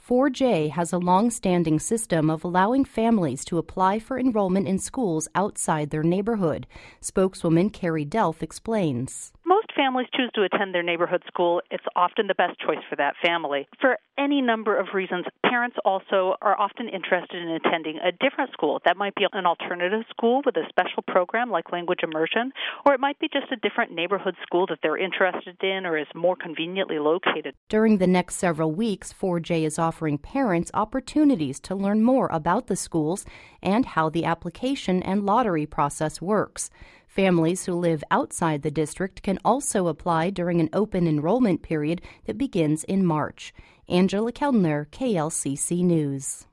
4J has a long-standing system of allowing families to apply for enrollment in schools outside their neighborhood. Spokeswoman Carrie Delph explains. Most families choose to attend their neighborhood school. It's often the best choice for that family. For any number of reasons, parents also are often interested in attending a different school. That might be an alternative school with a special program like language immersion, or it might be just a different neighborhood school that they're interested in or is more conveniently located. During the next several weeks, 4J is offering parents opportunities to learn more about the schools and how the application and lottery process works. Families who live outside the district can also apply during an open enrollment period that begins in March. Angela Keldner, KLCC News.